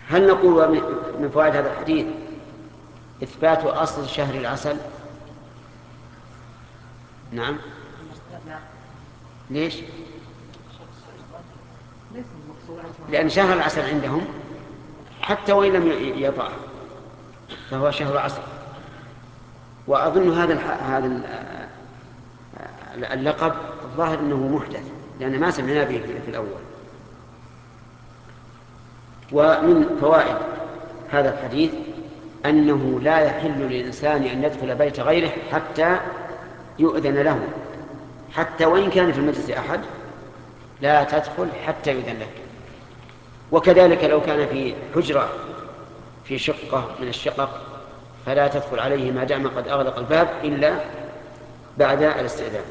هل نقول من فوائد هذا الحديث إثبات أصل شهر العسل؟ نعم. ليش؟ لأن شهر العسل عندهم حتى وإن لم يطأ فهو شهر عسل. وأظن هذا اللقب الظاهر أنه محدث، لأن ما سمعنا به في الأول. ومن فوائد هذا الحديث أنه لا يحل للإنسان أن يدخل بيت غيره حتى يؤذن له، حتى وإن كان في المجلس أحد لا تدخل حتى يؤذن لك. وكذلك لو كان في حجرة في شقة من الشقق فلا تدخل عليه ما دام قد أغلق الباب إلا بعد الاستئذان.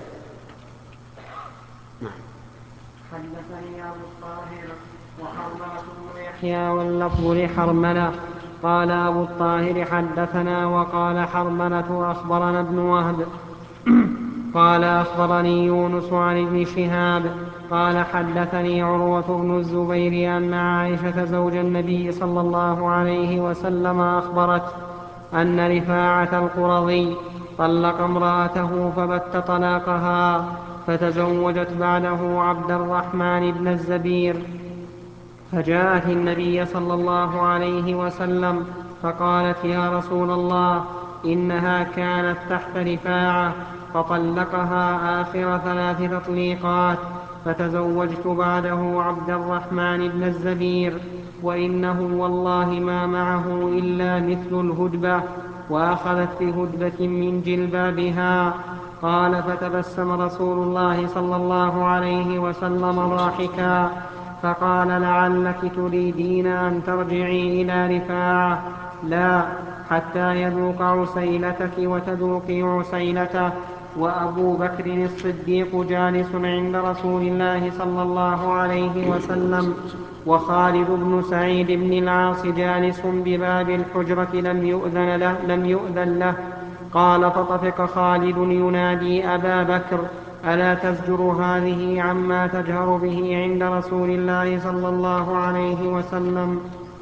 نعم. حدثني أبو الطاهر وحرملة بن يحيى واللفظ لحرملة قال أبو الطاهر حدثنا وقال حرملة أخبرنا ابن وهب قال أخبرني يونس عن ابن شهاب قال حدثني عروة بن الزبير أن عائشة زوج النبي صلى الله عليه وسلم أخبرت أن رفاعة القرظي طلق امرأته فبت طلاقها فتزوجت بعده عبد الرحمن بن الزبير، فجاءت النبي صلى الله عليه وسلم فقالت يا رسول الله إنها كانت تحت رفاعة فطلقها آخر 3 تطليقات فتزوجت بعده عبد الرحمن بن الزبير وإنه والله ما معه إلا مثل الهدبة وأخذت بهدبة من جلبابها. قال فتبسم رسول الله صلى الله عليه وسلم ضاحكا فقال لعلك تريدين أن ترجعي إلى رفاعة؟ لا، حتى يذوق عسيلتك وتذوقي عسيلته. وأبو بكر الصديق جالس عند رسول الله صلى الله عليه وسلم وخالد بن سعيد بن العاص جالس بباب الحجرة لم يؤذن له. قال فطفق خالد ينادي أبا بكر ألا تزجر هذه عما تجهر به عند رسول الله صلى الله عليه وسلم؟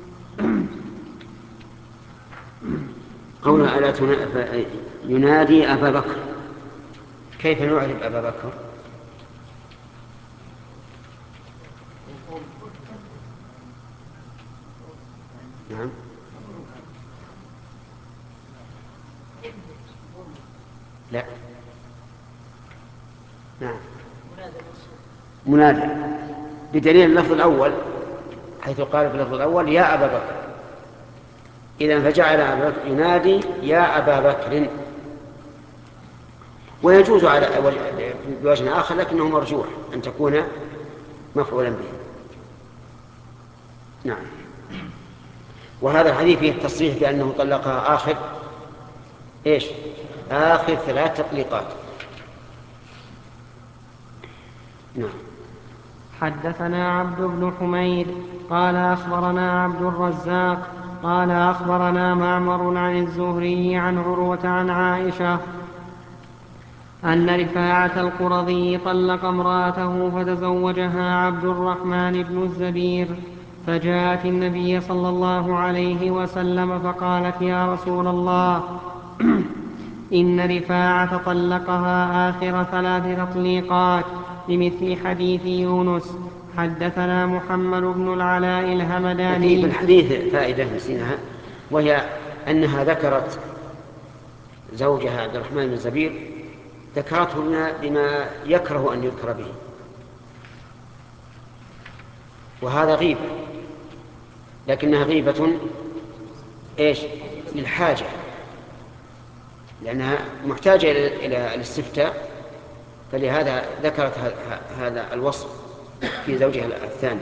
قولنا ألا ينادي أبا بكر، كيف نعرف أبا بكر؟ نعم. لا. نعم. منادى بدليل اللفظ الأول، حيث قال في اللفظ الأول يا أبا بكر، إذن فجعل أبا بكر ينادي يا أبا بكر. ويجوز على بوجه آخر لكنه مرجوح أن تكون مفعولا به. نعم. وهذا الحديث فيه التصريح بأنه طلقها آخر 3 تطليقات. نعم. حدثنا عبد بن حميد قال أخبرنا عبد الرزاق قال أخبرنا معمر عن الزهري عن عروة عن عائشة أن رفاعة القرظي طلق امرأته فتزوجها عبد الرحمن بن الزبير، فجاءت النبي صلى الله عليه وسلم فقالت يا رسول الله إن رفاعة طلقها آخر 3 تطليقات بمثل حديث يونس. حدثنا محمد بن العلاء الهمداني. في الحديث فائدة نسيناها، وهي أنها ذكرت زوجها عبد الرحمن بن الزبير، ذكرته بما يكره أن يذكر به، وهذا غيبة، لكنها غيبة للحاجة، لأنها محتاجة إلى الاستفتاء، فلهذا ذكرت هذا الوصف في زوجها الثاني.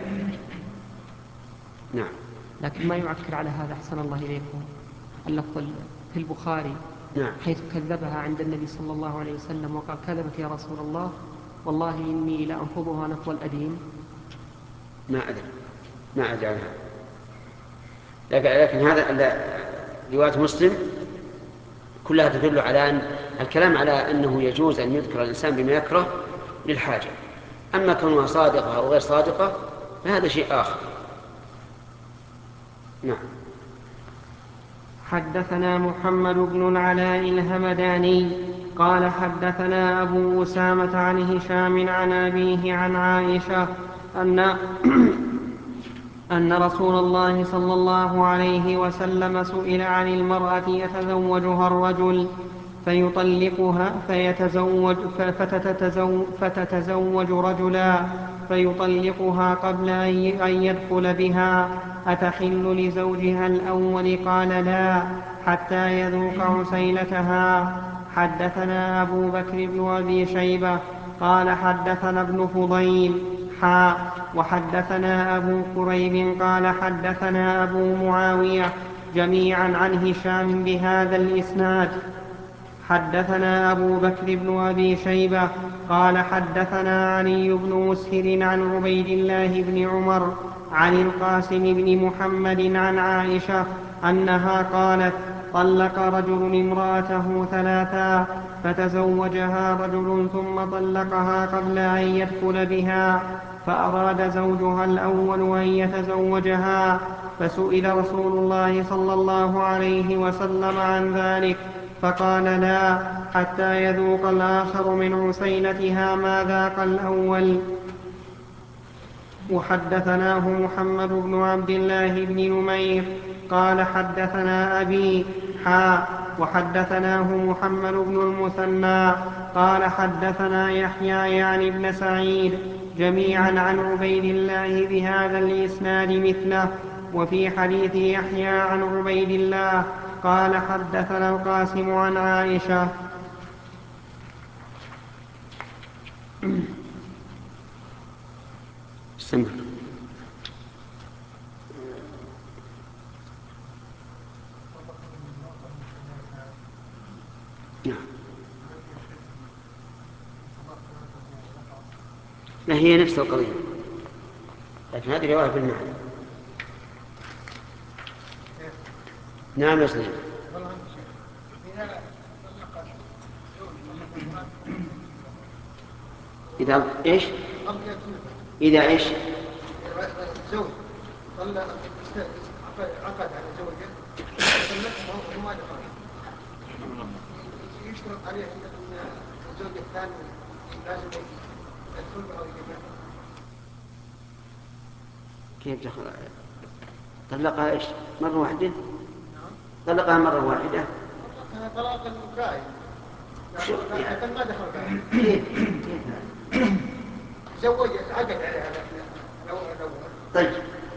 نعم. لكن ما يعكر على هذا أحسن الله إليكم اللفظ في البخاري نعم. حيث كذبها عند النبي صلى الله عليه وسلم وقال كذبت يا رسول الله والله إني لأنفضها نفض الأديم. ما أدري عنها، لكن هذا رواية مسلم كلها تدل على أن الكلام على أنه يجوز أن يذكر الإنسان بما يكره للحاجة، أما كونها صادقة أو غير صادقة فهذا شيء آخر. نعم. حدثنا محمد بن العلاء الهمداني قال حدثنا أبو أسامة عن هشام عن أبيه عن عائشة أن رسول الله صلى الله عليه وسلم سئل عن المرأة يتزوجها الرجل فيطلقها فتتزوج رجلا فيطلقها قبل أن يدخل بها أتحل لزوجها الأول؟ قال لا حتى يذوق عسيلتها. حدثنا أبو بكر بن أبي شيبة قال حدثنا ابن فضيل وحدثنا أبو كريب قال حدثنا أبو معاوية جميعا عن هشام بهذا الإسناد. حدثنا أبو بكر بن أبي شيبة قال حدثنا علي بن مسهر عن عبيد الله بن عمر عن القاسم بن محمد عن عائشة أنها قالت طلق رجل امرأته 3 فتزوجها رجل ثم طلقها قبل أن يدخل بها فأراد زوجها الأول أن يتزوجها فسئل رسول الله صلى الله عليه وسلم عن ذلك فقال لا حتى يذوق الآخر من عسيلتها ما ذاق الأول. وحدثناه محمد بن عبد الله بن نمير قال حدثنا أبي وحدثناه محمد بن المثنى قال حدثنا يحيى يعني بن سعيد جميعا عن عبيد الله بهذا الإسناد مثله. وفي حديث يحيى عن عبيد الله قال حدثنا القاسم عن عائشة. استمر. نعم. ما هي نفس القضية، لكن هذه رواية بالمعنى. نعم يا سيدي. إذا إيش؟ إذا إيش؟ زوج طلق عقد على زوجه طلقها وما دخل يشترط عليه أن الزوج الثاني لازم يدخل بها ويجمعها. كيف دخل؟ طلقها إيش؟ مرة واحدة؟ طلقها مرة واحدة؟ طلاق الكائن لكن ما دخل بها. كيف؟ زوج عقد عليها الأول. طيب.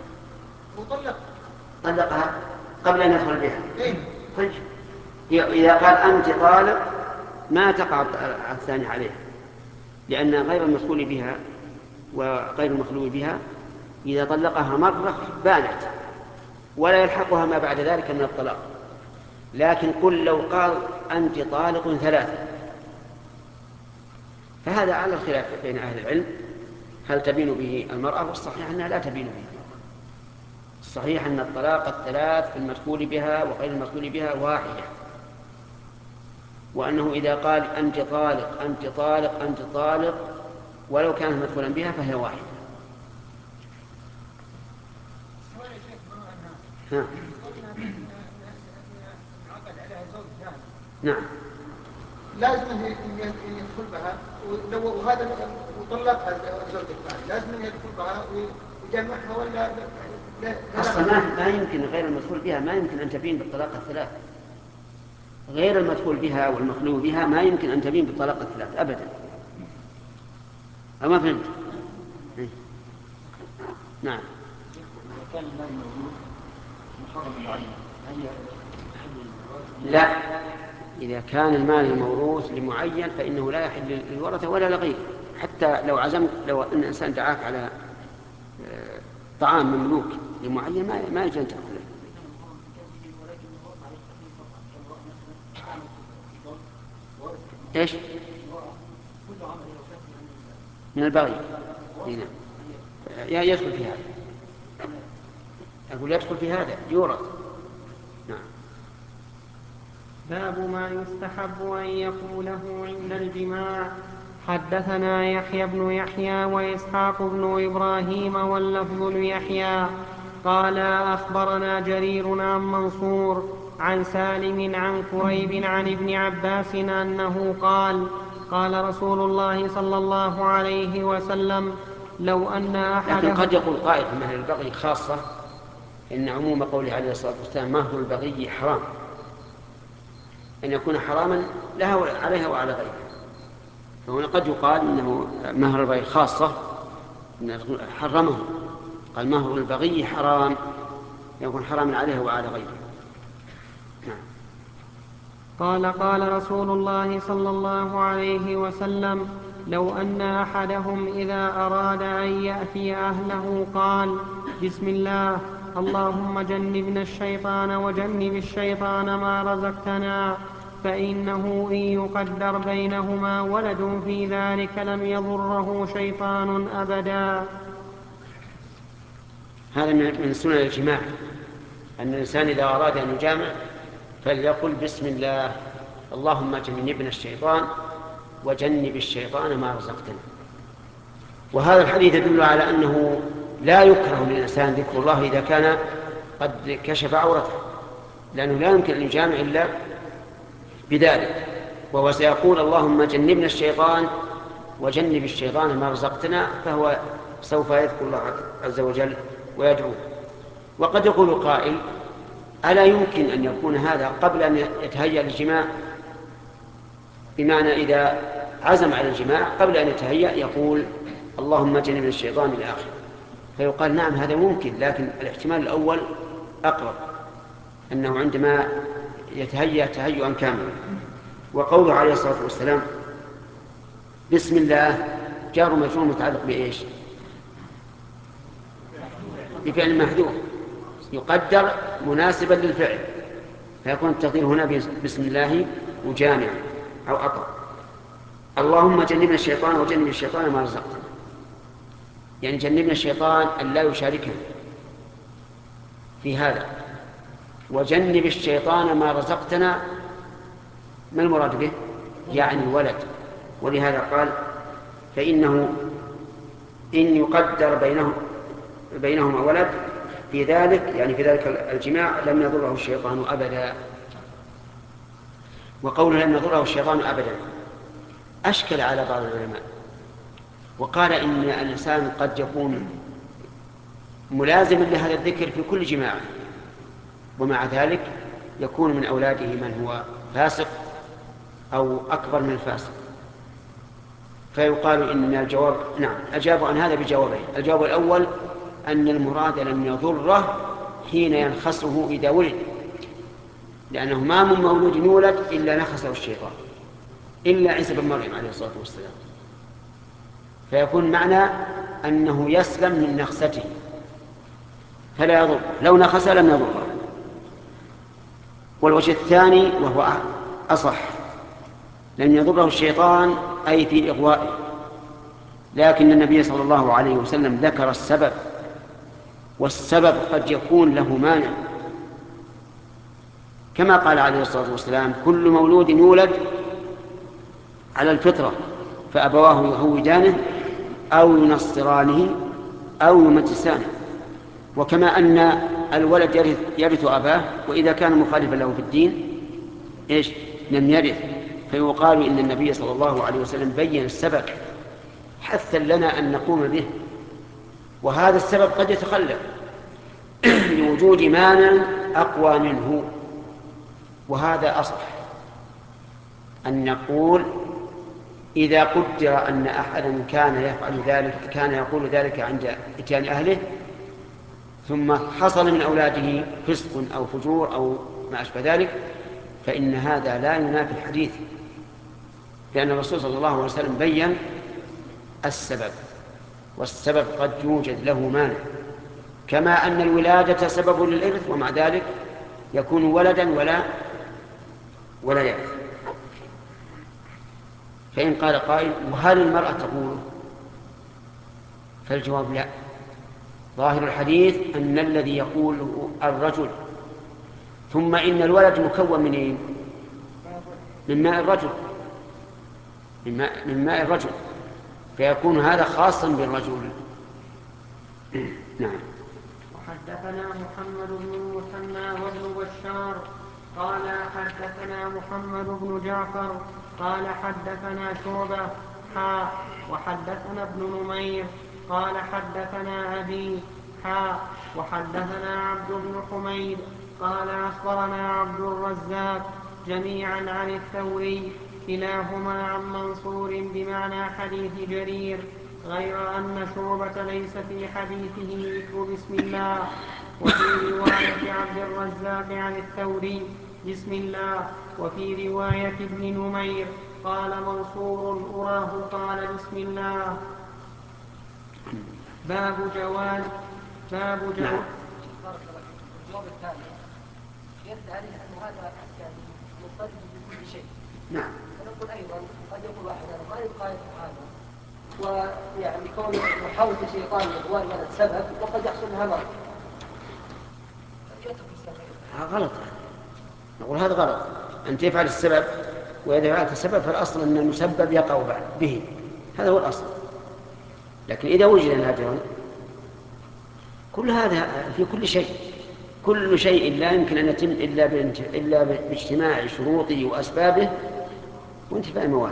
طلقها قبل أن يدخل بها. طيب. إذا قال أنت طالق ما تقع الثاني عليها، لأن غير المدخول بها وغير المخلوع بها إذا طلقها مرة بانت ولا يلحقها ما بعد ذلك من الطلاق. لكن قل لو قال أنت طالق 3 فهذا على الخلاف بين أهل العلم هل تبين به المرأة، والصحيح أنها لا تبين به. الصحيح أن الطلاق 3 في المدخول بها وغير المدخول بها واحدة، وأنه إذا قال أنت طالق أنت طالق أنت طالق ولو كانت مدخولا بها فهي واحدة. نعم. لازم يدخل بها وهذا وطلقها الزوج الثاني لازم يدخل بها ويجمعها ولا أصلا ما يمكن غير المدخول بها ما يمكن أن تبين بالطلاق 3. غير المدخول بها والمخلوع بها ما يمكن أن تبين بالطلاق 3 أبدا. أما فهمت؟ نعم. لا، إذا كان المال الموروث لمعين فإنه لا يحل للورثة ولا لغيره. حتى لو أن إنسان دعاك على طعام مملوك لمعين ما يجوز أن تأكله. إيش؟ من البغي. هنا يدخل في هذا. أقول يدخل في هذا يورث. نعم. باب ما يستحب أن يقوله عند الجماع. حدثنا يحيى بن يحيى وإسحاق بن إبراهيم واللفظ ليحيى قال أخبرنا جرير عن منصور عن سالم عن كريب عن ابن عباس أنه قال قال رسول الله صلى الله عليه وسلم لو أن لكن أحدهم. قد يقول قائل في مهر البغي خاصة إن عموم قوله عليه الصلاة والسلام مهر البغي حرام، أن يكون حراما لها عليها وعلى غيرها. فهنا قد يقال إنه مهر البغي خاصة حرمه، قال مهر البغي حرام، يكون حراما عليها وعلى غيرها. نعم. قال رسول الله صلى الله عليه وسلم لو أن أحدهم إذا أراد أن يأتي أهله قال بسم الله اللهم جنبنا الشيطان وجنب الشيطان ما رزقتنا، فإنه إن يقدر بينهما ولد في ذلك لم يضره شيطان أبدا. هذا من سنن الجماع، أن الإنسان إذا أراد أن يجامع فليقل بسم الله اللهم جنبنا الشيطان وجنب الشيطان ما رزقتنا. وهذا الحديث يدل على أنه لا يكره للإنسان ذكر الله إذا كان قد كشف عورته، لأنه لا يمكن أن يجامع إلا بذلك. وهو سيقول اللهم جنبنا الشيطان وجنب الشيطان ما رزقتنا، فهو سوف يذكر الله عز وجل ويدعو. وقد يقول قائل ألا يمكن أن يكون هذا قبل أن يتهيأ للجماع؟ بمعنى إذا عزم على الجماع قبل أن يتهيأ يقول اللهم جنبنا الشيطان إلى آخره. فيقال نعم هذا ممكن، لكن الاحتمال الأول أقرب، أنه عندما يتهيأ تهيئا كاملا. وقوله عليه الصلاة والسلام بسم الله جار مجرور متعلق بإيش؟ بفعل محذوف يقدر مناسبا للفعل، فيكون التقدير هنا بسم الله وجامع أو أطر. اللهم جنبنا الشيطان وجنب الشيطان ما رزقتنا، يعني جنبنا الشيطان أن لا يشاركنا في هذا، وجنب الشيطان ما رزقتنا. ما المراد به؟ يعني الولد. ولهذا قال فإنه إن يقدر بينهما ولد في ذلك، يعني في ذلك الجماع لم يضره الشيطان أبدا. وقوله لم يضره الشيطان أبدا أشكل على بعض العلماء، وقال إن الإنسان قد يكون ملازما لهذا الذكر في كل جماعة، ومع ذلك يكون من أولاده من هو فاسق أو أكبر من الفاسق، فيقال إن الجواب نعم. أجابوا عن هذا بجوابين. الجواب الأول أن المراد لم يضره حين ينخسه إذا ولد، لأنه ما من مولود يولد إلا نخسه الشيطان، إلا عيسى بن مريم عليه الصلاة والسلام، فيكون معنى أنه يسلم من نخسته فلا يضر، لو نخس لم يضره. والوجه الثاني وهو أصح لم يضره الشيطان أي في إغوائه، لكن النبي صلى الله عليه وسلم ذكر السبب، والسبب قد يكون له مانع، كما قال عليه الصلاة والسلام كل مولود يولد على الفطرة فأبواه يهودانه أو ينصرانه أو يمجسانه. وكما أن الولد يرث أباه، وإذا كان مخالفا له في الدين إيش لم يرث. فيقال إن النبي صلى الله عليه وسلم بين السبب حثا لنا أن نقوم به، وهذا السبب قد يتخلف لوجود مانع أقوى منه. وهذا أصح أن نقول إذا قدر أن أحدا كان يفعل ذلك، كان يقول ذلك عند إتيان أهله، ثم حصل من أولاده فسق أو فجور أو ما أشبه ذلك، فإن هذا لا ينافي الحديث، لأن الرسول صلى الله عليه وسلم بين السبب، والسبب قد يوجد له مانع، كما أن الولادة سبب للإرث ومع ذلك يكون ولدا ولا يرث. فإن قال قائل وهل المرأة تقول؟ فالجواب لا، ظاهر الحديث أن الذي يقول الرجل، ثم إن الولد مكون من إيه؟ من ماء الرجل، من ماء الرجل، فيكون هذا خاصا بالرجل. نعم. حدثنا محمد بن المثنى وابن بشار قال حدثنا محمد بن جعفر قال حدثنا شعبة وحدثنا ابن نمير قال حدثنا أبي وحدثنا عبد بن حميد قال أخبرنا عبد الرزاق جميعا عن الثوري كلاهما عن منصور بمعنى حديث جرير غير أن شعبة ليس في حديثه ذكر بسم الله. وفي رواية عبد الرزاق عن الثوري بسم الله، وفي رواية ابن نمير قال منصور أراه قال بسم الله. باب جواز الجواب الثاني يدل عليه أن هذا يعني مضطرد بكل شيء. نعم. ونقول أيضا قد يقول واحد أنا ما يبقى هذا، ويعني كون محاولة الشيطان لإغواء ولد سبب وقد يحصل لها مرض. غلط. نقول هذا غلط، أن تفعل السبب، وإذا فعلت السبب فالأصل أن المسبب يقع به، هذا هو الأصل. لكن إذا وجد نادرا، كل هذا في كل شيء، كل شيء لا يمكن أن يتم إلا باجتماع شروطه وأسبابه وانتفاء الموانع.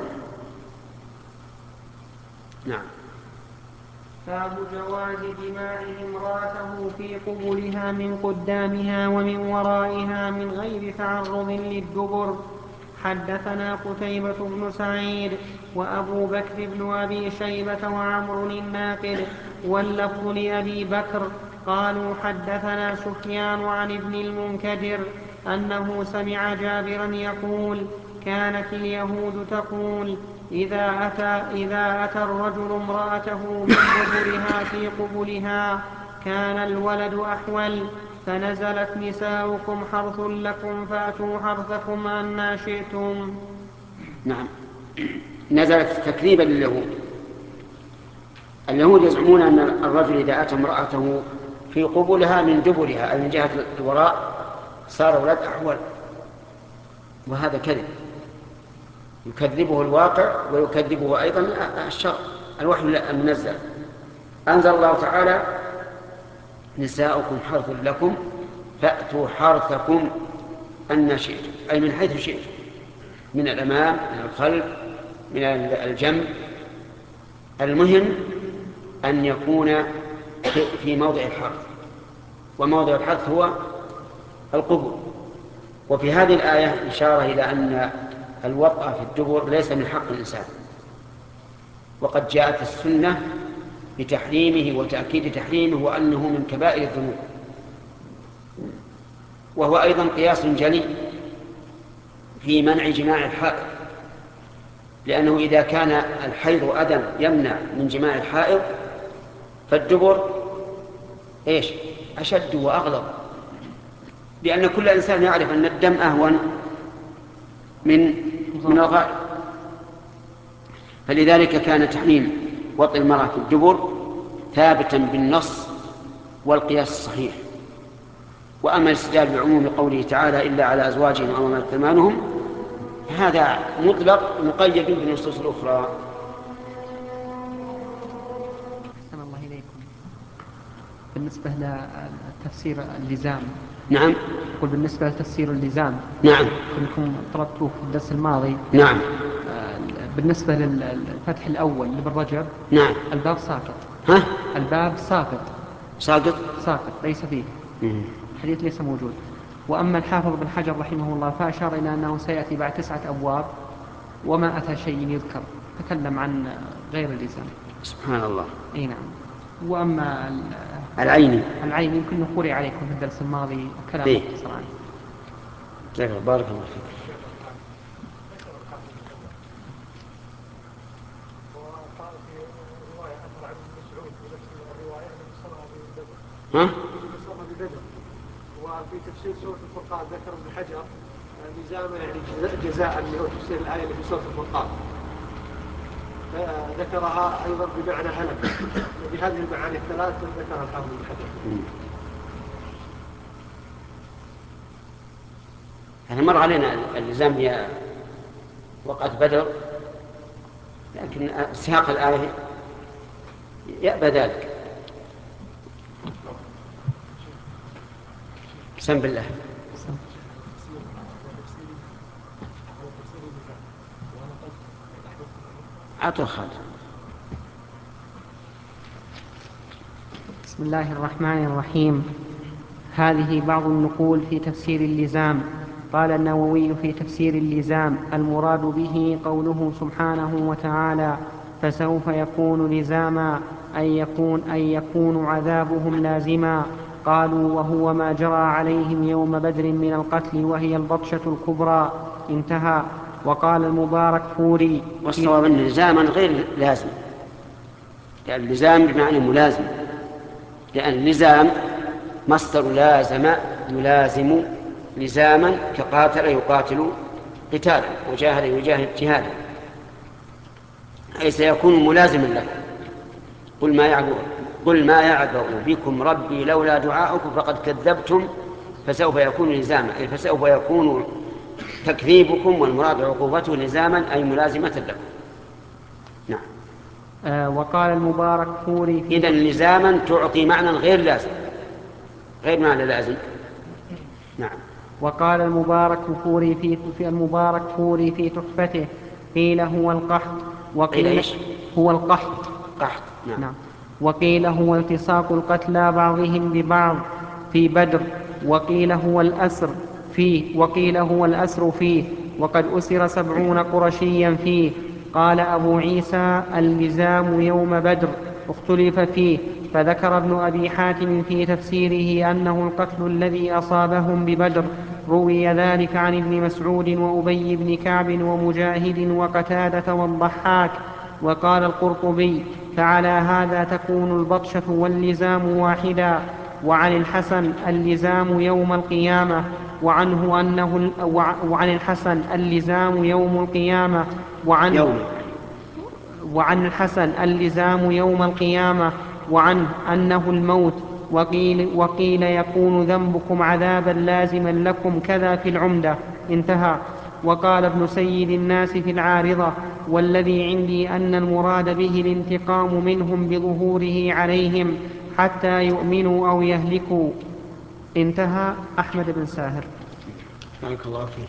نعم. باب جواز جماع امرأته في قبلها من قدامها ومن ورائها من غير تعرض للدبر. حدثنا قتيبة بن سعيد وأبو بكر بن أبي شيبة وعمر الناقد واللفظ لأبي بكر قالوا حدثنا سفيان عن ابن المنكدر أنه سمع جابرا يقول كانت اليهود تقول إذا أتى الرجل امرأته من دبرها في قبلها كان الولد أحول، فنزلت نساؤكم حرث لكم فأتوا حرثكم أنى شئتم. نعم. نزلت تكذيبا لليهود. اليهود يزعمون أن الرجل إذا أتى امرأته في قبلها من دبرها أي من جهة الوراء صار ولد أحول، وهذا كذب، يكذبه الواقع ويكذبه أيضا الشرع الوحي المنزل. أنزل الله تعالى نساؤكم حرث لكم فأتوا حرثكم أن شئتم، أي من حيث شئتم، من الأمام من الخلف من الجنب، المهم أن يكون في موضع الحرث، وموضع الحرث هو القبول. وفي هذه الآية إشارة إلى أن الوطأ في الدبر ليس من حق الإنسان، وقد جاءت السنة بتحريمه وتأكيد تحريمه وأنه من كبائر الذنوب، وهو أيضا قياس جلي في منع جماع الحائض، لأنه إذا كان الحيض أذى يمنع من جماع الحائض فالدبر إيش أشد وأغلظ، لأن كل إنسان يعرف أن الدم أهون من الغائب. فلذلك كان تحريم وطئ المرأة في الدبر ثابتا بالنص والقياس الصحيح. وأما الاستدلال بعموم قوله تعالى إلا على أزواجهم أو ملكت أيمانهم هذا مطلق مقيد بالنصوص الأخرى. أحسن الله إليكم. بالنسبة لتفسير اللزام، نعم. يقول بالنسبة لتفسير اللزام، نعم. كلكم طلبتوه في الدرس الماضي. نعم. بالنسبة للفتح الأول لابن رجب، نعم. الباب ساقط. الباب ساقط ليس فيه الحديث ليس موجود. وأما الحافظ بن حجر رحمه الله فأشار إلى أنه سيأتي بعد 9 أبواب وما أتى شيء يذكر، تكلم عن غير اللزام. سبحان الله. أي نعم. وأما العيني يمكن قرئ عليكم في الدرس الماضي كلام مختصر عنه. بارك الله فيك. وفي تفسير سورة الفرقان ذكر ابن حجر لزاما يعني جزاء اللي هو تفسير الآية اللي في سورة الفرقان، ذكرها أيضا بمعنى هلك، وبهذه المعاني الثلاث ذكرها الحافظ ابن حجر. يعني مر علينا اللزام هي وقت بدر، لكن سياق الآية يأبى ذلك. سم بالله. عطوا خالد. بسم الله الرحمن الرحيم. هذه بعض النقول في تفسير اللزام. قال النووي في تفسير اللزام: المراد به قوله سبحانه وتعالى: فسوف يكون لزاما، أن يكون عذابهم لازما. قالوا: وهو ما جرى عليهم يوم بدر من القتل، وهي البطشة الكبرى. انتهى. وقال المبارك فوري: والصواب أن لزاما غير لازم، لأن اللزام بمعنى ملازم، لأن اللزام مصدر لازم يلازم لزاما، كقاتل يقاتل قتالا، وجاهد يجاهد جهادا، أي سيكون ملازما له. قل ما يعبأ بكم ربي لولا دعاؤكم فقد كذبتم فسوف يكون لزاما، أي فسوف يكون تكذيبكم والمراد عقوبته لزاما أي ملازمة لكم. نعم. وقال المبارك فوري: إذن لزاما تعطي معنى غير لازم، غير معنى لازم. نعم. وقال المبارك فوري في تحفته: قيل هو القحط، وقيل هو القحط. قحط. نعم. نعم. وقيل هو التصاق القتلى بعضهم ببعض في بدر، وقيل هو الأسر فيه، وقد أسر 70 قرشيا فيه. قال أبو عيسى: اللزام يوم بدر اختلف فيه، فذكر ابن أبي حاتم في تفسيره أنه القتل الذي أصابهم ببدر. روي ذلك عن ابن مسعود وأبي بن كعب ومجاهد وقتادة والضحاك. وقال القرطبي: فعلى هذا تكون البطشة واللزام واحدا. وعن الحسن: اللزام يوم القيامة، وعن الحسن: اللزام يوم القيامة، وعن الحسن: اللزام يوم القيامة، وعنه أنه الموت. وقيل يكون ذنبكم عذابا لازما لكم، كذا في العمدة. انتهى. وقال ابن سيد الناس في العارضة: والذي عندي أن المراد به الانتقام منهم بظهوره عليهم حتى يؤمنوا أو يهلكوا. انتهى. أحمد بن ساهر. بارك الله فيك.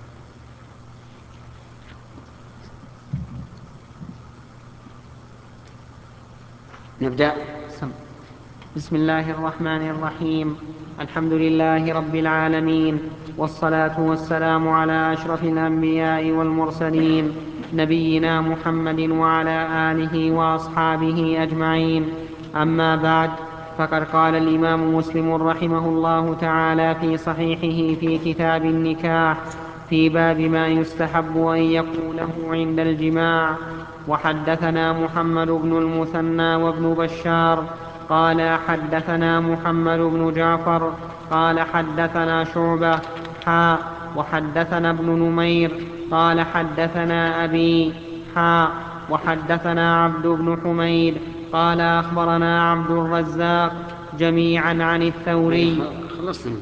نبدأ. بسم الله الرحمن الرحيم. الحمد لله رب العالمين، والصلاة والسلام على أشرف الأنبياء والمرسلين، نبينا محمد وعلى آله وأصحابه أجمعين. أما بعد، فقد قال الإمام مسلم رحمه الله تعالى في صحيحه في كتاب النكاح في باب ما يستحب أن يقوله عند الجماع: وحدثنا محمد بن المثنى وابن بشار قال حدثنا محمد بن جعفر قال حدثنا شعبة وحدثنا ابن نمير قال حدثنا أبي وحدثنا عبد بن حميد قال أخبرنا عبد الرزاق جميعا عن الثوري. خلصنا.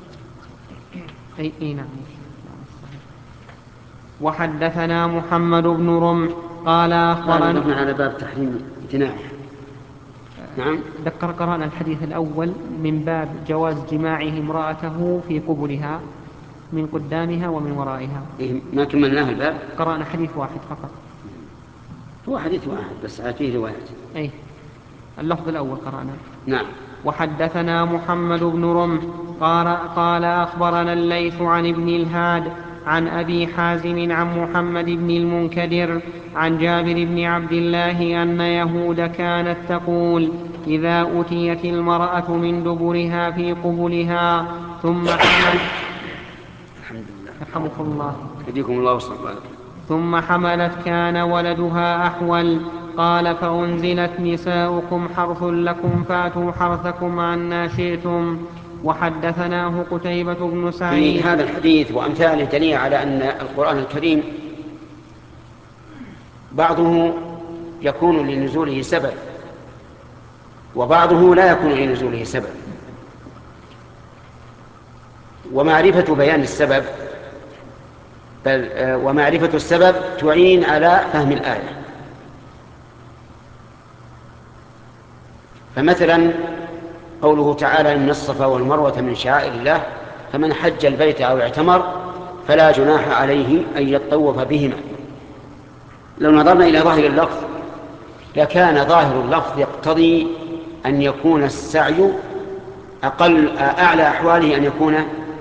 نعم. وحدثنا محمد بن رمح قال أخبرنا على باب تحريم الجناح. نعم. قرأنا الحديث الأول من باب جواز جماعه امرأته في قبلها من قدامها ومن ورائها. ما كملناه الباب. قرأنا حديث واحد فقط. هو حديث واحد بس فيه روايات. اللفظ الأول قرأنا. نعم. وحدثنا محمد بن رمح قال أخبرنا الليث عن ابن الهاد عن أبي حازم عن محمد بن المنكدر عن جابر بن عبد الله أن يهود كانت تقول: إذا أتيت المرأة من دبرها في قبلها ثم حملت الحمد لله. يرحمكم الله. يهديكم الله وصلى. ثم حملت كان ولدها أحول. قال: فأنزلت: نساؤكم حرث لكم فأتوا حرثكم عنا شئتم. وحدثناه قتيبة بن سعيد. في هذا الحديث وأمثاله دليل على أن القرآن الكريم بعضه يكون لنزوله سبب وبعضه لا يكون لنزوله سبب، ومعرفة بيان السبب ومعرفة السبب تعين على فهم الآية. فمثلا قوله تعالى: إن الصفا والمروة من شعائر الله فمن حج البيت أو اعتمر فلا جناح عليه أن يطوف بهما. لو نظرنا إلى ظاهر اللفظ لكان ظاهر اللفظ يقتضي أن يكون السعي أعلى أحواله أن يكون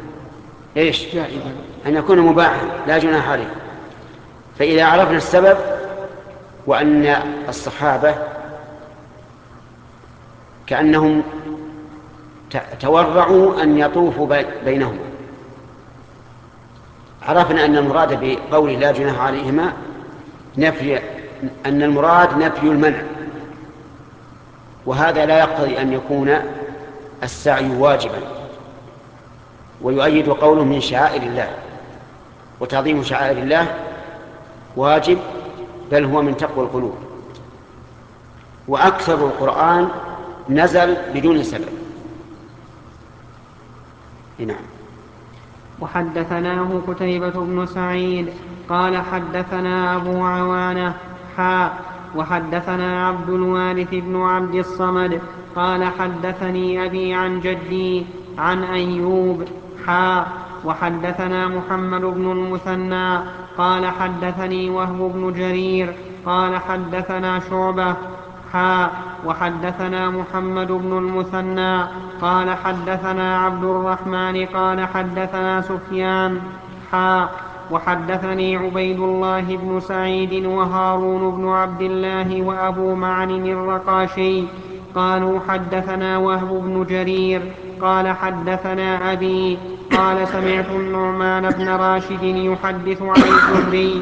أن يكون مباحا لا جناح عليه. فإذا عرفنا السبب وأن الصحابة كأنهم تورعوا أن يطوفوا بينهما، عرفنا أن المراد بقول لا جناح عليهما أن المراد نفي المنع، وهذا لا يقتضي أن يكون السعي واجبا. ويؤيد قوله من شعائر الله، وتعظيم شعائر الله واجب بل هو من تقوى القلوب. وأكثر القرآن نزل بدون سبب. نعم. وحدثناه قتيبة بن سعيد قال حدثنا أبو عوانة وحدثنا عبد الوارث بن عبد الصمد قال حدثني أبي عن جدي عن أيوب وحدثنا محمد بن المثنى قال حدثني وهب بن جرير قال حدثنا شعبة وحدثنا محمد بن المثنى قال حدثنا عبد الرحمن قال حدثنا سفيان وحدثني عبيد الله بن سعيد وهارون بن عبد الله وأبو معن الرقاشي قالوا حدثنا وهب بن جرير قال حدثنا أبي قال سمعت النعمان بن راشد يحدث عن الزهري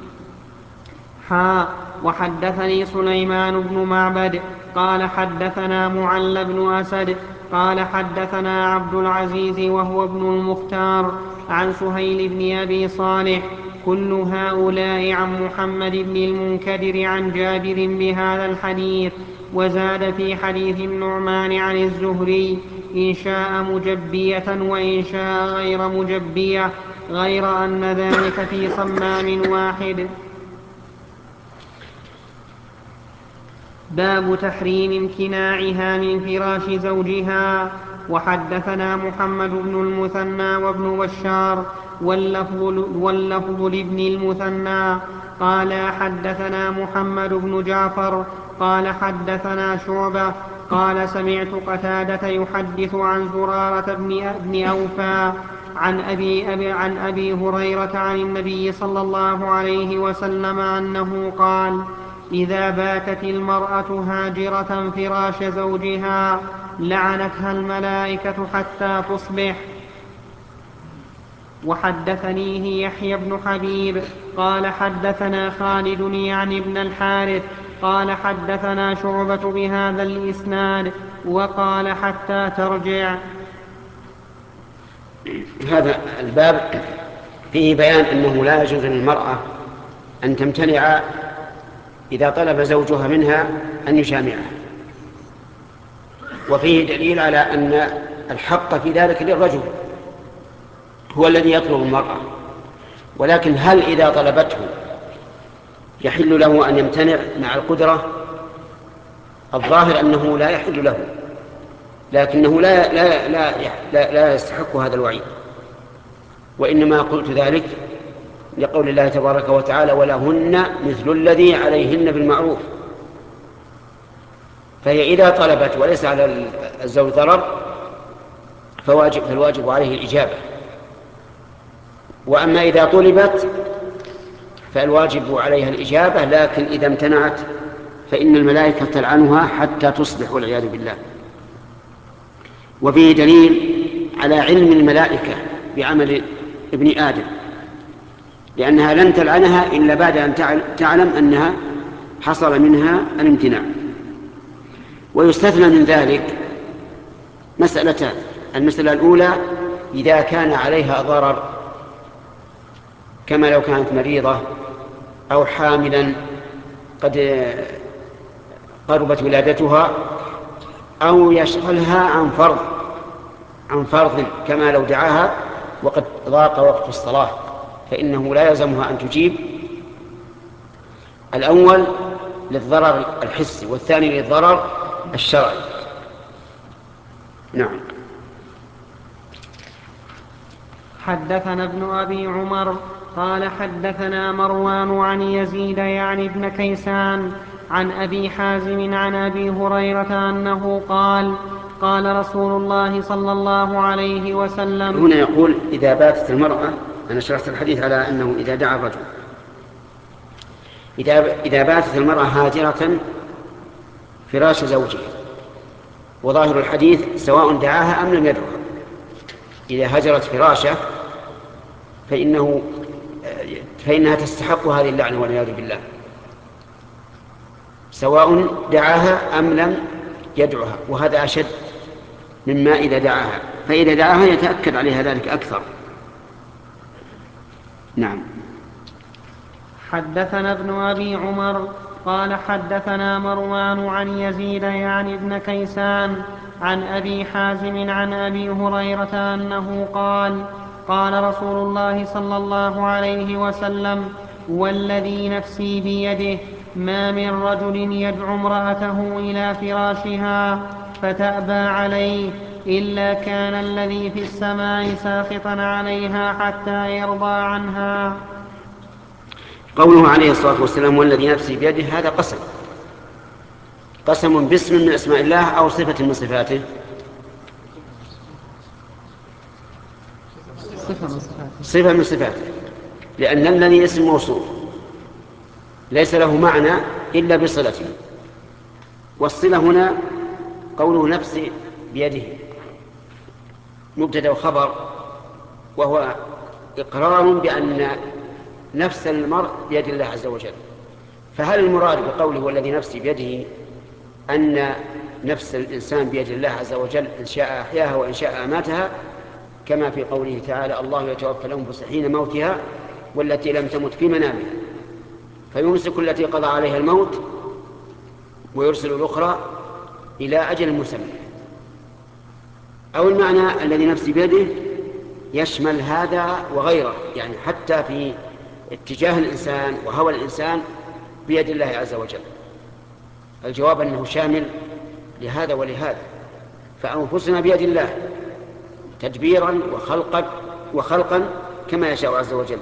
وحدثني سليمان بن معبد قال حدثنا معل بن أسد قال حدثنا عبد العزيز وهو ابن المختار عن سهيل بن أبي صالح كل هؤلاء عن محمد بن المنكدر عن جابر بهذا الحديث، وزاد في حديث النعمان عن الزهري إن شاء مجبية وإن شاء غير مجبية، غير أن ذلك في صمام واحد. باب تحريم امتناعها من فراش زوجها. وحدثنا محمد بن المثنى وابن بشار واللفظ لابن المثنى قال حدثنا محمد بن جعفر قال حدثنا شعبة قال سمعت قتادة يحدث عن زرارة بن أوفى عن أبي هريرة عن النبي صلى الله عليه وسلم أنه قال إذا باتت المرأة هاجرة فراش زوجها لعنتها الملائكة حتى تصبح. وحدثنيه يحيى بن حبيب قال حدثنا خالد يعني ابن الحارث قال حدثنا شعبة بهذا الإسناد وقال حتى ترجع. هذا الباب فيه بيان أنه لا يجوز للمرأة أن تمتنع إذا طلب زوجها منها أن يجامعها، وفيه دليل على أن الحق في ذلك للرجل هو الذي يطلب المرأة، ولكن هل إذا طلبته يحل له أن يمتنع مع القدرة؟ الظاهر أنه لا يحل له، لكنه لا يستحق هذا الوعيد. وإنما قلت ذلك لقول الله تبارك وتعالى ولهن مثل الذي عليهن بالمعروف، فهي إذا طلبت وليس على الزوج ضرر فالواجب عليه الإجابة، وأما إذا طلبت فالواجب عليها الإجابة، لكن إذا امتنعت فإن الملائكة تلعنها حتى تصبح والعياذ بالله. وفيه دليل على علم الملائكة بعمل ابن آدم، لأنها لن تلعنها إلا بعد أن تعلم أنها حصل منها الامتناع. ويستثنى من ذلك مسألتان: المسألة الأولى إذا كان عليها ضرر، كما لو كانت مريضة أو حاملا قد قربت ولادتها، أو يشغلها عن فرض كما لو دعاها وقد ضاق وقت الصلاة، فإنه لا يلزمها أن تجيب. الأول للضرر الحسي والثاني للضرر الشرعي. نعم. حدثنا ابن أبي عمر قال حدثنا مروان عن يزيد يعني ابن كيسان عن أبي حازم عن أبي هريرة أنه قال قال رسول الله صلى الله عليه وسلم. هنا يقول إذا باتت المرأة، أنا شرحت الحديث على أنه إذا دعا الرجل، إذا باتت المرأة هاجرة فراش زوجها، وظاهر الحديث سواء دعاها أم لم يدعها، إذا هجرت فراشه فإنها تستحق هذه اللعنة والعياذ بالله، سواء دعاها أم لم يدعها، وهذا أشد مما إذا دعاها، فإذا دعاها يتأكد عليها ذلك أكثر. نعم. حدثنا ابن أبي عمر قال حدثنا مروان عن يزيد يعني ابن كيسان عن أبي حازم عن أبي هريرة أنه قال قال رسول الله صلى الله عليه وسلم والذي نفسي بيده ما من رجل يدعو امرأته إلى فراشها فتأبى عليه إلا كان الذي في السماء ساخطا عليها حتى يرضى عنها. قوله عليه الصلاة والسلام والذي نفسي بيده، هذا قسم باسم من أسماء الله أو صفة من صفاته. صفة من صفاته، لأن الذي اسم موصوف ليس له معنى إلا بصلته، والصلة هنا قوله نفسي بيده مبتدأ وخبر، وهو إقرار بأن نفس المرء بيد الله عز وجل. فهل المراد بقوله والذي نفسي بيده أن نفس الإنسان بيد الله عز وجل إن شاء أحياها وإن شاء أماتها، كما في قوله تعالى الله يتوفى الأنفس حين موتها والتي لم تمت في منامها فيمسك التي قضى عليها الموت ويرسل الأخرى إلى أجل مسمى، أو المعنى الذي نفسي بيده يشمل هذا وغيره، يعني حتى في اتجاه الإنسان وهوى الإنسان بيد الله عز وجل. الجواب أنه شامل لهذا ولهذا، فأنفسنا بيد الله تدبيرا وخلقا كما يشاء عز وجل.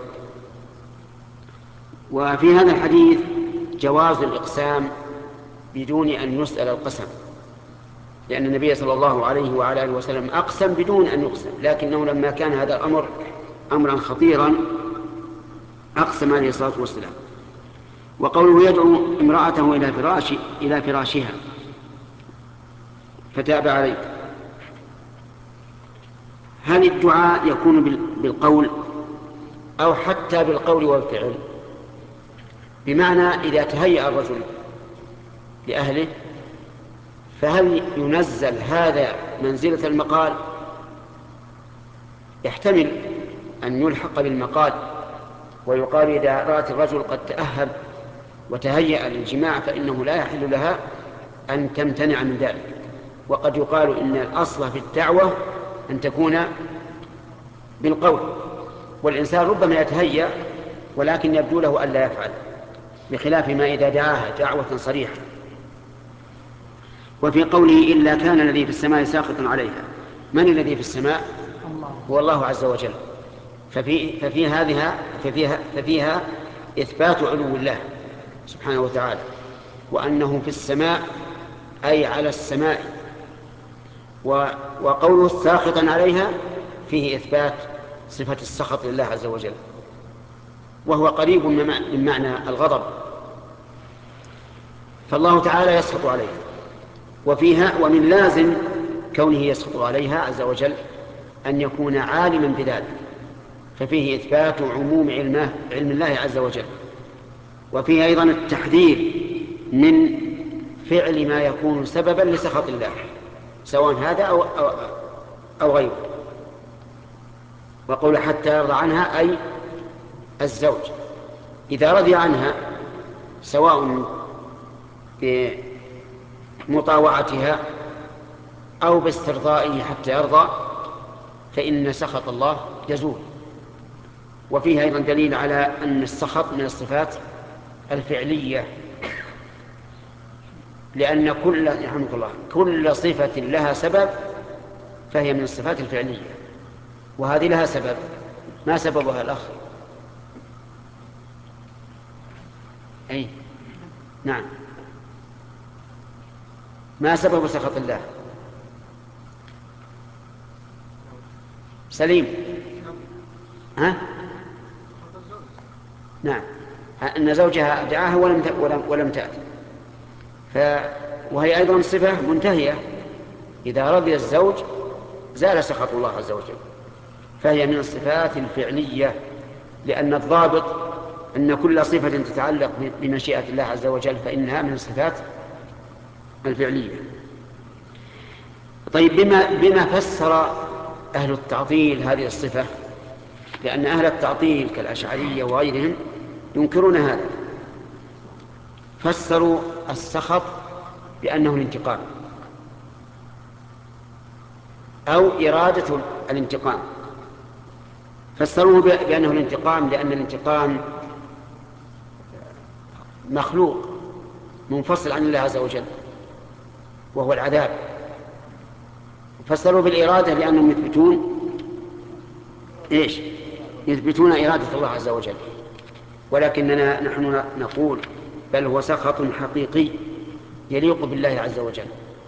وفي هذا الحديث جواز الإقسام بدون أن يسأل القسم، لأن النبي صلى الله عليه وعلى آله وسلم أقسم بدون أن يقسم، لكنه لما كان هذا الأمر أمرا خطيرا أقسم عليه الصلاة والسلام. وقوله يدعو امرأته إلى فراشها فتاب عليه، هل الدعاء يكون بالقول أو حتى بالقول والفعل؟ بمعنى إذا تهيأ الرجل لأهله فهل ينزل هذا منزلة المقال؟ يحتمل أن يلحق بالمقال ويقال إذا رأت الرجل قد تأهب وتهيأ للجماع فإنه لا يحل لها أن تمتنع من ذلك. وقد يقال إن الأصل في الدعوة أن تكون بالقول، والإنسان ربما يتهيأ ولكن يبدو له ألا يفعل، بخلاف ما إذا دعاها دعوة صريحة. وفي قوله إلا كان الذي في السماء ساخطا عليها، من الذي في السماء؟ هو الله عز وجل. ففيها إثبات علو الله سبحانه وتعالى، وأنه في السماء أي على السماء. وقوله ساخطا عليها فيه إثبات صفة السخط لله عز وجل، وهو قريب من معنى الغضب، فالله تعالى يسخط عليها. ومن لازم كونه يسخط عليها عز وجل أن يكون عالما بذلك، ففيه إثبات عموم علم الله عز وجل. وفيه أيضا التحذير من فعل ما يكون سببا لسخط الله، سواء هذا أو غيره. وقول حتى يرضى عنها أي الزوج إذا رضي عنها سواء بمطاوعتها أو باسترضائه حتى يرضى فإن سخط الله يزول. وفيه أيضا دليل على أن السخط من الصفات الفعلية، لأن كل صفة لها سبب فهي من الصفات الفعلية، وهذه لها سبب ما سببها الأخ؟ أي نعم، ما سبب سخط الله؟ سليم. ها؟ نعم، أن زوجها دعاها ولم تأتي، وهي أيضا صفة منتهية. إذا رضي الزوج زال سخط الله عز وجل، فهي من الصفات الفعلية، لأن الضابط أن كل صفة تتعلق بمشيئة الله عز وجل فإنها من الصفات الفعلية. طيب، بما فسر أهل التعطيل هذه الصفة؟ لأن أهل التعطيل كالأشعرية وغيرهم ينكرون هذا. فسروا السخط بأنه الانتقام أو إرادة الانتقام. فسروه بأنه الانتقام لأن الانتقام مخلوق منفصل عن الله عز وجل وهو العذاب. فسروا بالإرادة لأنهم يثبتون إرادة الله عز وجل، ولكننا نحن نقول بل هو سخط حقيقي يليق بالله عز وجل.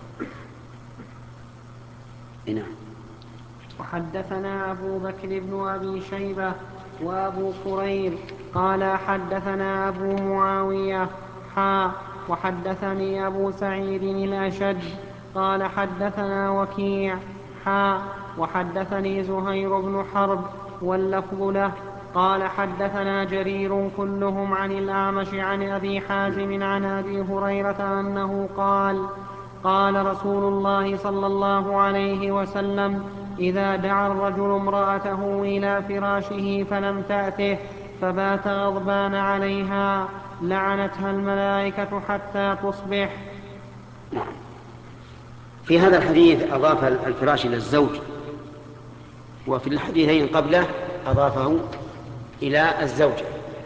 نعم. وحدثنا أبو بكر بن أبي شيبة وأبو كريب قال حدثنا أبو معاوية وحدثني أبو سعيد الأشج قال حدثنا وكيع وحدثني زهير بن حرب واللفظ له قال حدثنا جرير كلهم عن الأعمش عن أبي حازم عن أبي هريرة أنه قال رسول الله صلى الله عليه وسلم: إذا دعا الرجل امرأته إلى فراشه فلم تأته فبات غضبان عليها لعنتها الملائكة حتى تصبح. في هذا الحديث أضاف الفراش إلى الزوج، وفي الحديثين قبله أضافه إلى الزوجة.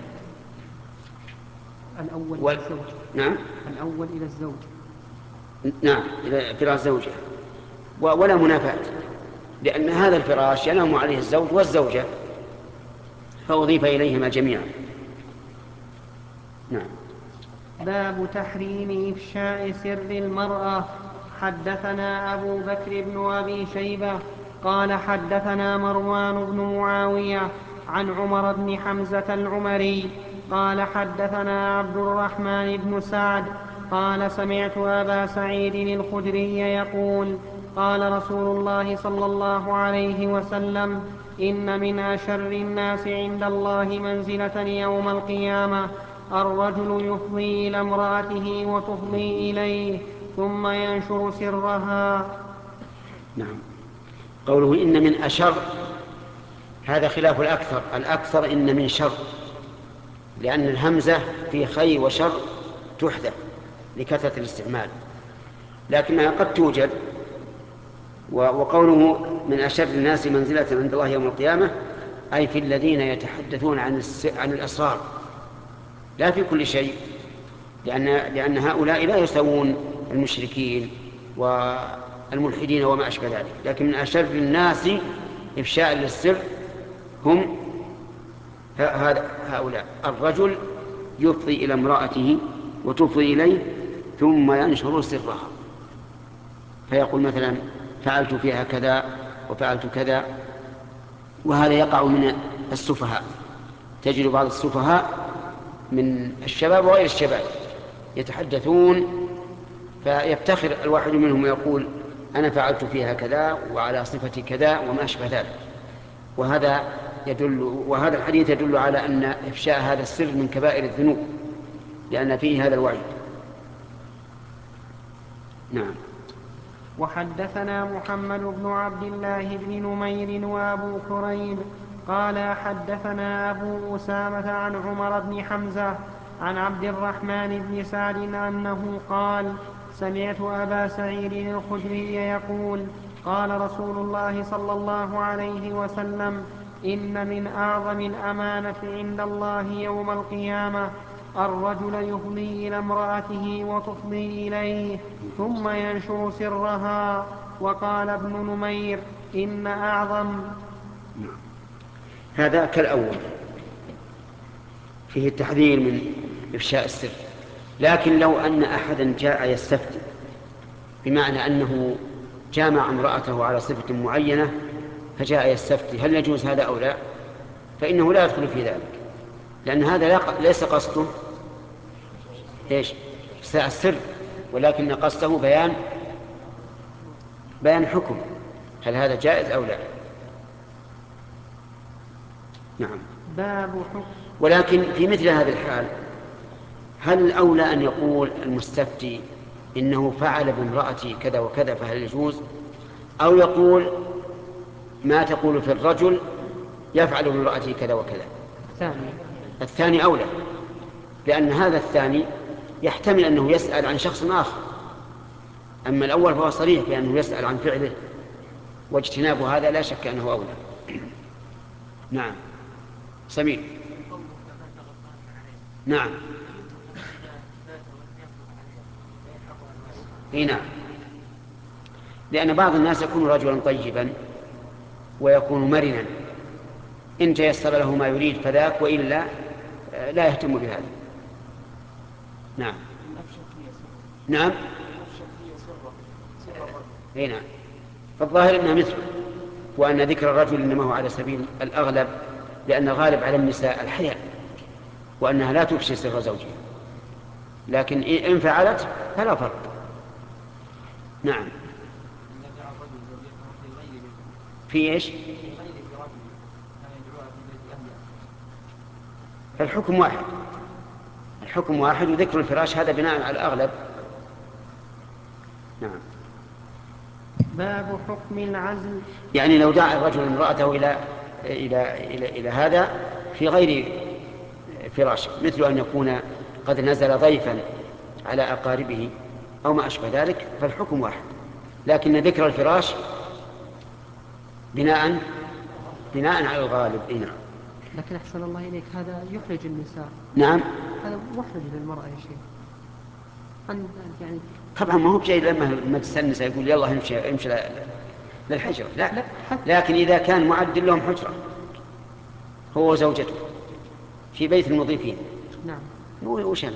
الأول إلى الزوج. نعم، الأول إلى الزوج. نعم، إلى فراش زوجة، ولا منافاة، لأن هذا الفراش ينام عليه الزوج والزوجة فأضيف إليهما جميعا. نعم. باب تحريم إفشاء سر المرأة. حدثنا أبو بكر بن أبي شيبة قال حدثنا مروان بن معاوية عن عمر بن حمزة العمري قال حدثنا عبد الرحمن بن سعد قال سمعت أبا سعيد الخدري يقول: قال رسول الله صلى الله عليه وسلم: إن من أشر الناس عند الله منزلة يوم القيامة الرجل يفضي إلى امرأته وتفضي إليه ثم ينشر سرها. نعم. قوله إن من أشر هذا خلاف الأكثر إن من شر، لأن الهمزة في خير وشر تحذف لكثرة الاستعمال، لكنها قد توجد. وقوله من أشر الناس منزلة عند الله يوم القيامة أي في الذين يتحدثون عن الأسرار، لا في كل شيء، لأن هؤلاء لا يسوون المشركين والملحدين وما أشبه ذلك. لكن من أشر الناس إفشاء للسر هم هؤلاء: الرجل يفضي إلى امرأته وتفضي إليه ثم ينشر سرها، فيقول مثلا فعلت فيها كذا وفعلت كذا. وهذا يقع من السفهاء، تجد بعض السفهاء من الشباب وغير الشباب يتحدثون فيفتخر الواحد منهم ويقول أنا فعلت فيها كذا وعلى صفة كذا وما أشبه ذلك. وهذا الحديث يدل على أن إفشاء هذا السر من كبائر الذنوب، لأن فيه هذا الوعيد. نعم. وحدثنا محمد بن عبد الله بن نمير وأبو كريب قال حدثنا أبو أسامة عن عمر بن حمزة عن عبد الرحمن بن سعد أنه قال: سمعت أبا سعيد الخدري يقول: قال رسول الله صلى الله عليه وسلم: إن من أعظم الأمانة عند الله يوم القيامة الرجل يفضي إلى امرأته وتفضي إليه ثم ينشر سرها. وقال ابن نمير: إن أعظم. هذا كالأول فيه التحذير من إفشاء السر. لكن لو أن أحدا جاء يستفتي بمعنى أنه جامع امرأته على صفة معينة فجاء يستفتي هل يجوز هذا أو لا، فإنه لا يدخل في ذلك، لأن هذا ليس قصده إيش إفشاء السر، ولكن قصده بيان حكم، هل هذا جائز أو لا. نعم. باب حكم. ولكن في مثل هذه الحال هل الأولى أن يقول المستفتي إنه فعل بامرأتي كذا وكذا فهل يجوز، أو يقول ما تقول في الرجل يفعل بامرأتي كذا وكذا؟ الثاني أولى، لأن هذا الثاني يحتمل أنه يسأل عن شخص آخر، أما الأول فهو صريح بأنه يسأل عن فعله، واجتناب هذا لا شك أنه أولى. نعم. سمير. نعم. نعم، لأن بعض الناس يكون رجلا طيبا ويكون مرنا، إن تيسر له ما يريد فذاك، وإلا لا يهتم بهذا. نعم. نعم. نعم. فالظاهر أنها مثله، وأن ذكر الرجل إنما هو على سبيل الأغلب، لأن الغالب على النساء الحياء، وأنها لا تفشي سر زوجها، لكن إن فعلت فلا فرق. نعم. في إيش؟ الحكم واحد، الحكم واحد، وذكر الفراش هذا بناء على الأغلب. نعم. باب حكم العزل. يعني لو دعا الرجل امرأته إلى هذا في غير فراش، مثل أن يكون قد نزل ضيفا على أقاربه أو ما أشبه ذلك، فالحكم واحد، لكن ذكر الفراش بناء على الغالب. نعم. لكن أحسن الله إليك هذا يحرج النساء. نعم. هذا محرج للمرأة يا شيخ. يعني طبعا ما هو بشيء لما تستنس يقول يلا امشي للحجرة، لا. لكن إذا كان معد لهم حجرة هو وزوجته في بيت المضيفين، نعم، وش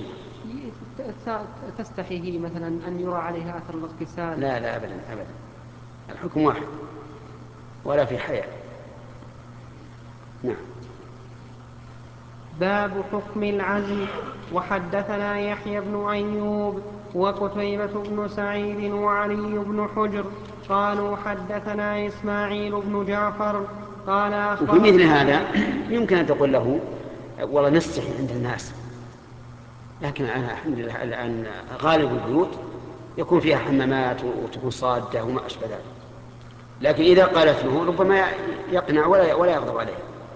تستحي هي مثلا أن يرى عليها أثر الاغتسال؟ لا أبدا أبدا، الحكم واحد ولا في حياة. نعم. باب حكم العزل. وحدثنا يحيى بن أيوب وقتيبة بن سعيد وعلي بن حجر قالوا حدثنا إسماعيل بن جعفر قال وفي مثل هذا يمكن أن تقول له والله نستحي عند الناس، لكن أنا الحمد لله الآن غالب البيوت يكون فيها حمامات وتكون صادة وما أشبه ذلك، لكن إذا قالت له ربما يقنع ولا يغضب عليه.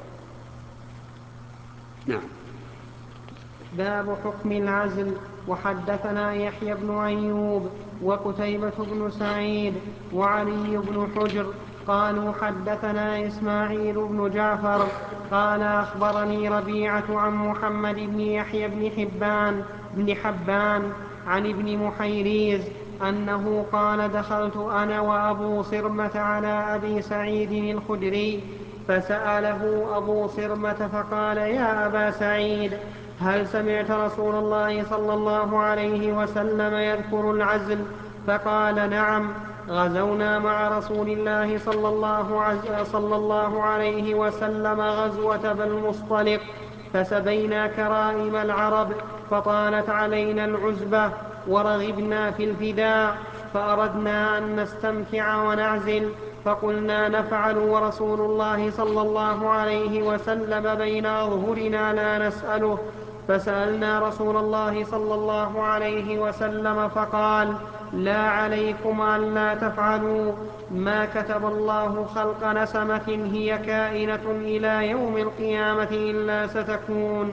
نعم. باب حكم العزل. وحدثنا يحيى بن أيوب وقتيبة بن سعيد وعلي بن حجر قالوا حدثنا إسماعيل بن جعفر قال أخبرني ربيعة عن محمد بن يحيى بن حبان عن ابن محيريز أنه قال دخلت أنا وأبو صرمة على أبي سعيد الخدري فسأله أبو صرمة فقال يا أبا سعيد هل سمعت رسول الله صلى الله عليه وسلم يذكر العزل؟ فقال نعم، غزونا مع رسول الله صلى الله عليه وسلم غزوة بني المصطلق فسبينا كرائم العرب فطالت علينا العزبة ورغبنا في الفداء فأردنا أن نستمتع ونعزل فقلنا نفعل ورسول الله صلى الله عليه وسلم بين أظهرنا لا نسأله فسألنا رسول الله صلى الله عليه وسلم فقال لا عليكم ألا تفعلوا ما كتب الله خلق نسمة هي كائنة إلى يوم القيامة إلا ستكون.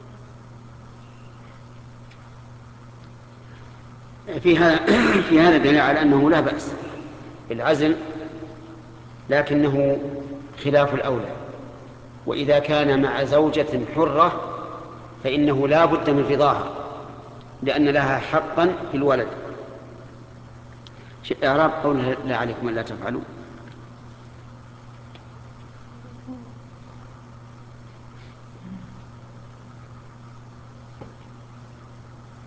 في هذا دليل على أنه لا بأس بالعزل، لكنه خلاف الأولى، وإذا كان مع زوجة حرة فإنه لا بد من رضاها لأن لها حقا في الولد. إعراب قوله لا عليكم ألا تفعلوا.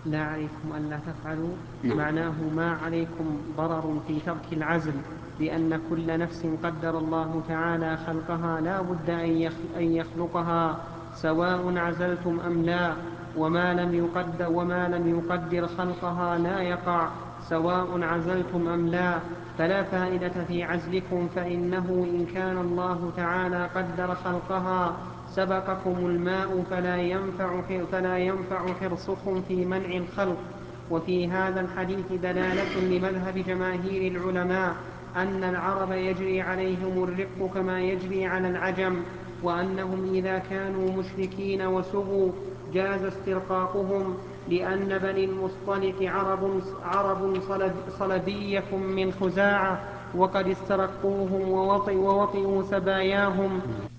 لا عليكم ألا تفعلوا نعم. معناه ما عليكم ضرر في ترك العزل، لأن كل نفس قدر الله تعالى خلقها لا بد أن يخلقها سواء عزلتم أم لا، وما لم يقدر خلقها لا يقع سواء عزلتم أم لا. فلا فائدة في عزلكم، فإنه إن كان الله تعالى قدر خلقها سبقكم الماء فلا ينفع حرصكم في منع الخلق. وفي هذا الحديث دلالة لمذهب جماهير العلماء أن العرب يجري عليهم الرق كما يجري على العجم، وأنهم إذا كانوا مشركين وسبوا جاز استرقاقهم، لأن بني المصطلق عرب صلبية من خزاعة، وقد استرقوهم ووطئوا سباياهم،